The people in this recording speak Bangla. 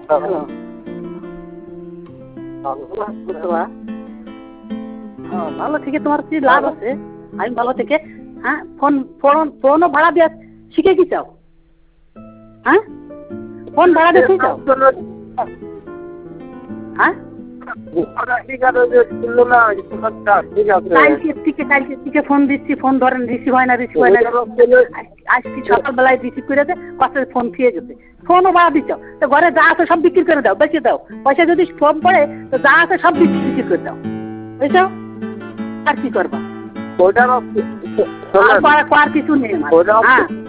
হ্যালো ভালো থেকে তোমার কি লাভ আছে? আমি ভালো থেকে হ্যাঁ ফোন ফোন ফোনও ভাড়া দিয়ে শিখে কি চাও? হ্যাঁ ফোন ভাড়া দিয়ে চাও? হ্যাঁ ফোন দিচ্ছি, ফোন ধরেন, রিসিভ হয় না, রিসিভ হয় না। আজকে সকালবেলায় রিসিভ করে দেয়, কথা ফোন খেয়ে গেছে। ফোনও ভাড়া দিচ্ছ, তো ঘরে যা আছে সব বিক্রি করে দাও, বেঁচে দাও। পয়সা যদি কম পড়ে তো যা আছে সব বিক্রি করে দাও, বুঝছো? আর কি করবা? আর কিছু নেই আমার। হ্যাঁ